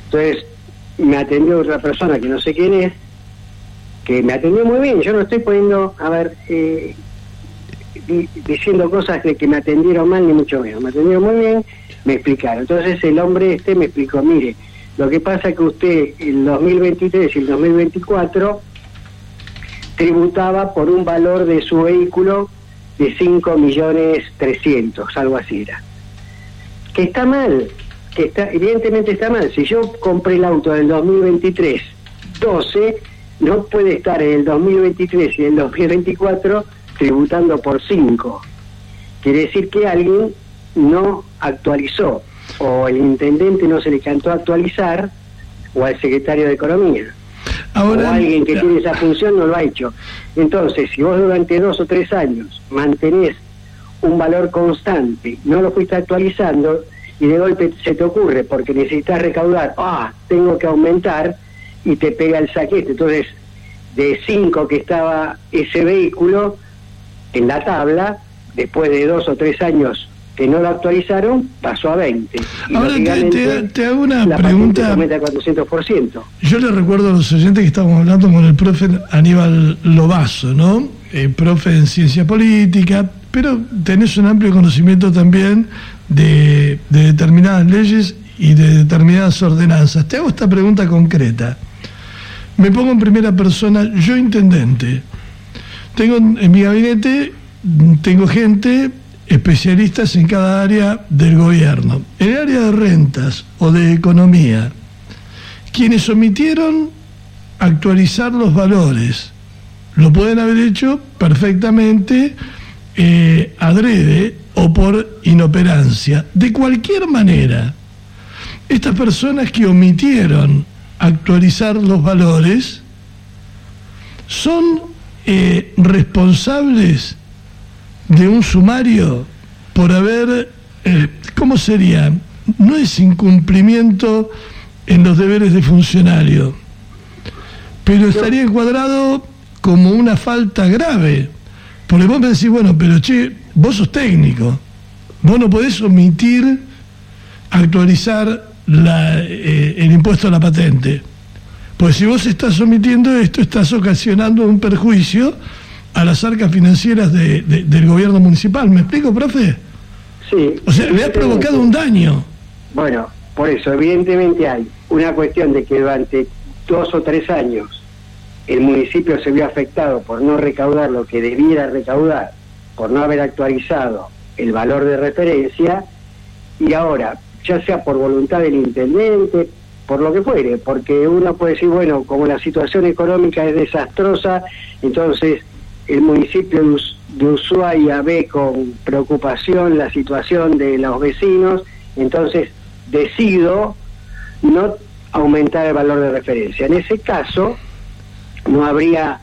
Entonces me atendió otra persona que no sé quién es, que me atendió muy bien. Yo no estoy poniendo, diciendo cosas de que me atendieron mal, ni mucho menos. Me atendieron muy bien, me explicaron. Entonces el hombre me explicó, mire, lo que pasa es que usted el 2023 y el 2024 tributaba por un valor de su vehículo de 5.300.000, algo así era. Que está mal, evidentemente está mal. Si yo compré el auto del 2023, 12, no puede estar en el 2023 y en el 2024 tributando por 5. Quiere decir que alguien no actualizó, o el intendente no se le cantó actualizar, o al secretario de Economía. Ahora, o alguien que tiene esa función no lo ha hecho. Entonces, si vos durante 2 o 3 años mantenés un valor constante, no lo fuiste actualizando, y de golpe se te ocurre, porque necesitas recaudar, tengo que aumentar, y te pega el saquete. Entonces, de 5 que estaba ese vehículo en la tabla, después de 2 o 3 años que no lo actualizaron, pasó a 20. Y ahora te hago una pregunta. Aumenta 400%. Yo le recuerdo a los oyentes que estábamos hablando con el profe Aníbal Lobazo, ¿no? Profe en ciencia política, pero tenés un amplio conocimiento también de determinadas leyes y de determinadas ordenanzas. Te hago esta pregunta concreta. Me pongo en primera persona, yo intendente. Tengo en mi gabinete, tengo gente, especialistas en cada área del gobierno. En el área de rentas o de economía, quienes omitieron actualizar los valores, lo pueden haber hecho perfectamente adrede o por inoperancia. De cualquier manera, estas personas que omitieron actualizar los valores son responsables de un sumario por haber, ¿cómo sería? No es incumplimiento en los deberes de funcionario, pero estaría encuadrado como una falta grave, porque vos me decís, bueno, pero vos sos técnico, vos no podés omitir actualizar el impuesto a la patente, pues si vos estás omitiendo esto, estás ocasionando un perjuicio a las arcas financieras del gobierno municipal. ¿Me explico, profe? Sí. O sea, le ha provocado un daño. Bueno, por eso, evidentemente hay una cuestión de que durante 2 o 3 años el municipio se vio afectado por no recaudar lo que debiera recaudar, por no haber actualizado el valor de referencia, y ahora, ya sea por voluntad del intendente, por lo que fuere, porque uno puede decir, bueno, como la situación económica es desastrosa, entonces el municipio de Ushuaia ve con preocupación la situación de los vecinos, entonces decido no aumentar el valor de referencia. En ese caso, no habría,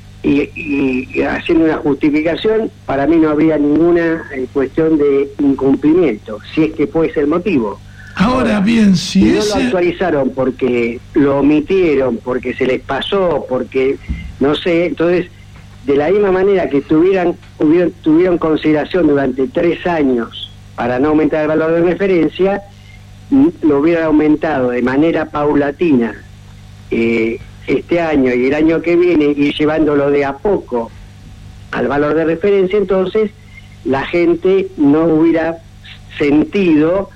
y haciendo una justificación, para mí no habría ninguna cuestión de incumplimiento, si es que puede ser el motivo. Ahora bien, si no lo actualizaron porque lo omitieron, porque se les pasó, porque no sé, entonces de la misma manera que tuvieron consideración durante 3 años para no aumentar el valor de referencia, lo hubieran aumentado de manera paulatina este año y el año que viene, y llevándolo de a poco al valor de referencia, entonces la gente no hubiera sentido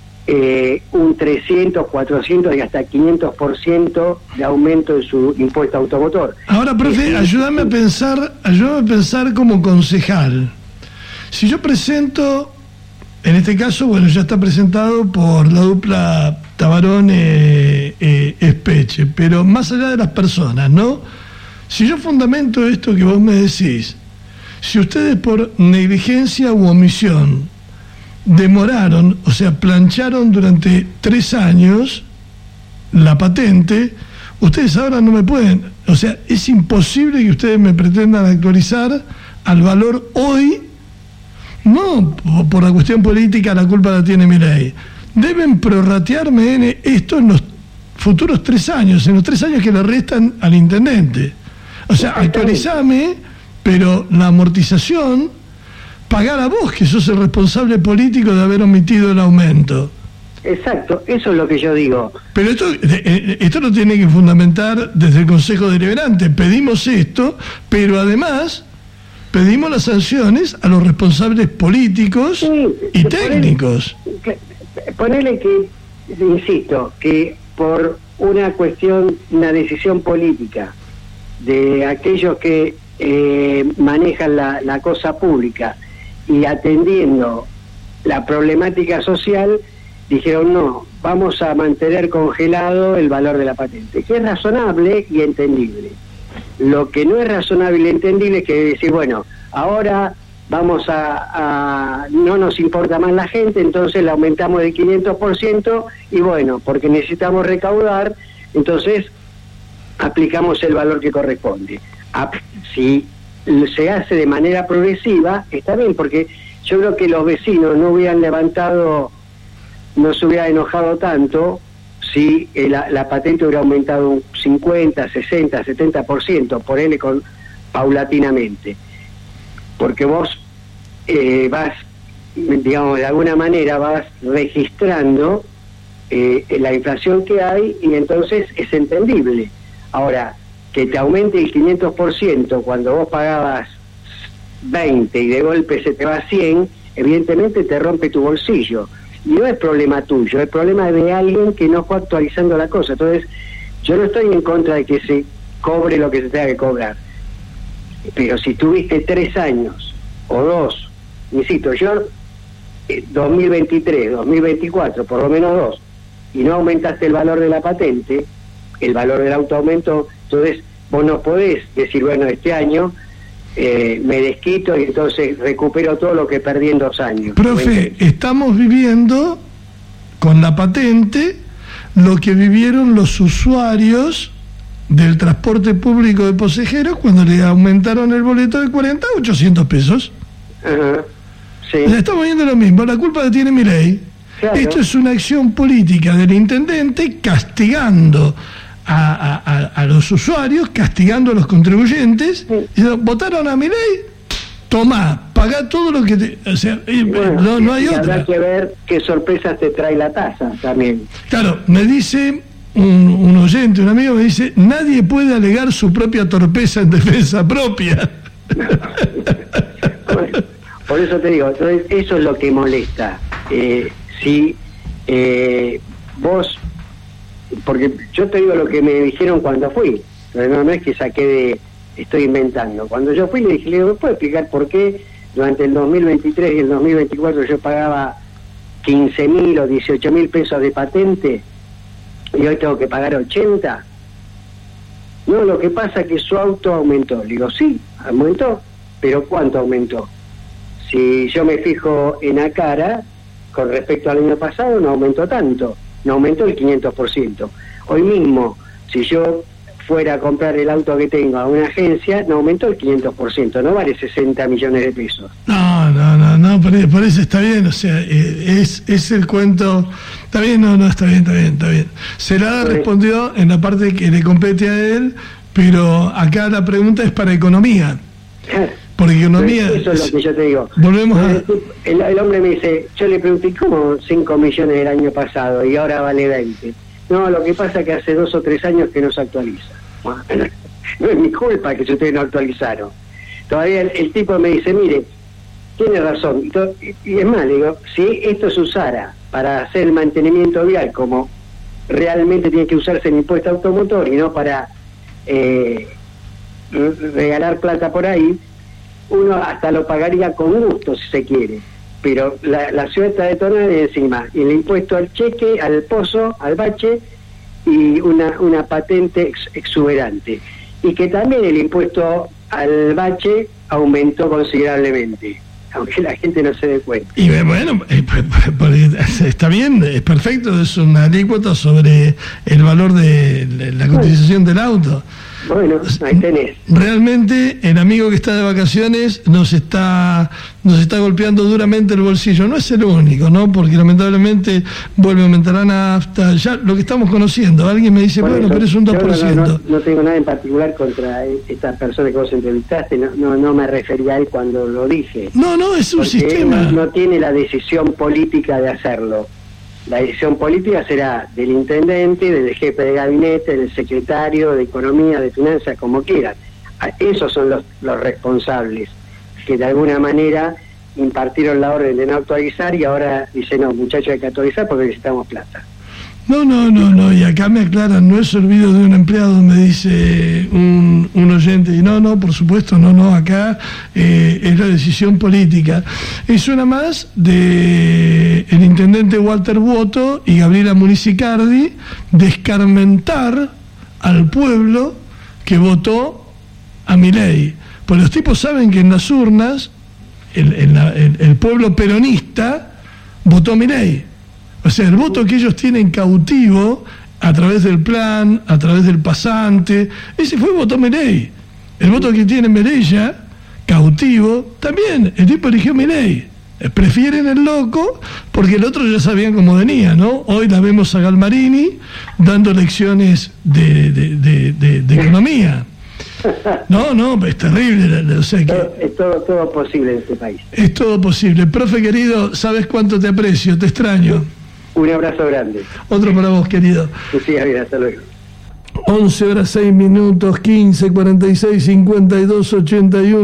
un 300, 400 y hasta 500% de aumento en su impuesto automotor. Ahora, profe, ayúdame a pensar como concejal. Si yo presento, en este caso, bueno, ya está presentado por la dupla Tabarón-Espeche, pero más allá de las personas, ¿no? Si yo fundamento esto que vos me decís, si ustedes por negligencia u omisión demoraron, o sea, plancharon durante 3 años la patente, ustedes ahora no me pueden, o sea, es imposible que ustedes me pretendan actualizar al valor hoy, no por la cuestión política, la culpa la tiene Milei, deben prorratearme en esto en los futuros 3 años, en los 3 años que le restan al intendente, o sea, actualizame, pero la amortización pagar a vos, que sos el responsable político de haber omitido el aumento. Exacto, eso es lo que yo digo. Pero esto lo tiene que fundamentar desde el Consejo Deliberante. Pedimos esto, pero además pedimos las sanciones a los responsables políticos y técnicos. Ponele que, insisto, que por una decisión política de aquellos que manejan la cosa pública y atendiendo la problemática social, dijeron no, vamos a mantener congelado el valor de la patente, que es razonable y entendible. Lo que no es razonable y entendible es que decir, bueno, ahora vamos no nos importa más la gente, entonces la aumentamos del 500% y bueno, porque necesitamos recaudar, entonces aplicamos el valor que corresponde. Si se hace de manera progresiva, está bien, porque yo creo que los vecinos no se hubieran enojado tanto si la patente hubiera aumentado un 50, 60, 70%, ponele paulatinamente. Porque vos vas, digamos, de alguna manera vas registrando la inflación que hay y entonces es entendible. Ahora, que te aumente el 500% cuando vos pagabas 20 y de golpe se te va a 100, evidentemente te rompe tu bolsillo. Y no es problema tuyo, es problema de alguien que no fue actualizando la cosa. Entonces, yo no estoy en contra de que se cobre lo que se tenga que cobrar. Pero si tuviste 3 años o 2, insisto, yo 2023, 2024, por lo menos 2, y no aumentaste el valor de la patente, el valor del auto aumentó, entonces vos no podés decir, bueno, este año me desquito y entonces recupero todo lo que perdí en 2 años. Profe, estamos viviendo con la patente lo que vivieron los usuarios del transporte público de pasajeros cuando le aumentaron el boleto de 40 a 800 pesos. Ajá, sí. O sea, estamos viendo lo mismo, la culpa la tiene Milei. Claro. Esto es una acción política del intendente castigando a los usuarios, castigando a los contribuyentes. Sí. Votaron a Milei, tomá, pagá todo lo que o sea, bueno, no hay otra. Habrá que ver qué sorpresas te trae la tasa también. Claro, me dice un oyente, un amigo, me dice, nadie puede alegar su propia torpeza en defensa propia. Bueno, por eso te digo, entonces eso es lo que molesta. Si vos, porque yo te digo lo que me dijeron cuando fui, no es que estoy inventando. Cuando yo fui le dije, ¿me puedo explicar por qué durante el 2023 y el 2024 yo pagaba 15.000 o 18.000 pesos de patente y hoy tengo que pagar 80? No, lo que pasa es que su auto aumentó. Le digo, sí, aumentó, pero ¿cuánto aumentó? Si yo me fijo en la cara, con respecto al año pasado no aumentó tanto, no aumentó el 500%. Hoy mismo, si yo fuera a comprar el auto que tengo a una agencia, no aumentó el 500%, no vale 60 millones de pesos. No, por eso está bien, o sea, es el cuento, está bien, está bien. Celada respondió en la parte que le compete a él, pero acá la pregunta es para economía. Porque economía... Eso es lo que yo te digo. Volvemos el hombre me dice, yo le pregunté, ¿cómo 5 millones el año pasado y ahora vale 20? No, lo que pasa es que hace 2 o 3 años que no se actualiza. Bueno, no es mi culpa que ustedes no actualizaron. Todavía el tipo me dice, mire, tiene razón. Y es más, digo, si esto se usara para hacer el mantenimiento vial como realmente tiene que usarse el impuesto automotor y no para regalar plata por ahí, uno hasta lo pagaría con gusto si se quiere, pero la ciudad está detonada de encima, y el impuesto al cheque, al pozo, al bache, y una patente exuberante, y que también el impuesto al bache aumentó considerablemente, aunque la gente no se dé cuenta. Y bueno, está bien, es perfecto, es una alícuota sobre el valor de la cotización del auto. Bueno, ahí tenés. Realmente el amigo que está de vacaciones nos está golpeando duramente el bolsillo. No es el único, ¿no? Porque lamentablemente vuelve a aumentar la nafta, ya lo que estamos conociendo. Alguien me dice, bueno, pero es un 2%. No tengo nada en particular contra estas personas que vos entrevistaste, no me refería a él cuando lo dije. No, es un sistema. Él no tiene la decisión política de hacerlo. La decisión política será del intendente, del jefe de gabinete, del secretario de Economía, de Finanzas, como quieran. Esos son los responsables, que de alguna manera impartieron la orden de no actualizar y ahora dicen, no, muchachos, hay que actualizar porque necesitamos plata. No, y acá me aclaran, no es olvido de un empleado, me dice un oyente, y no, por supuesto, acá es la decisión política. Y suena más de el intendente Walter Boto y Gabriela Municicardi descarmentar al pueblo que votó a Milei. Pues los tipos saben que en las urnas el pueblo peronista votó a Milei. O sea, el voto que ellos tienen cautivo a través del plan, a través del pasante, ese fue el voto Milei. El voto que tiene Milei ya, cautivo, también, el tipo eligió Milei. Prefieren el loco porque el otro ya sabían cómo venía, ¿no? Hoy la vemos a Galmarini dando lecciones de economía. No, es terrible. O sea que es todo posible en este país. Es todo posible. Profe querido, ¿sabes cuánto te aprecio? Te extraño. Un abrazo grande. Otro para vos, querido. Que sigas bien, hasta luego. 11 horas 6 minutos, 15, 46, 52, 81.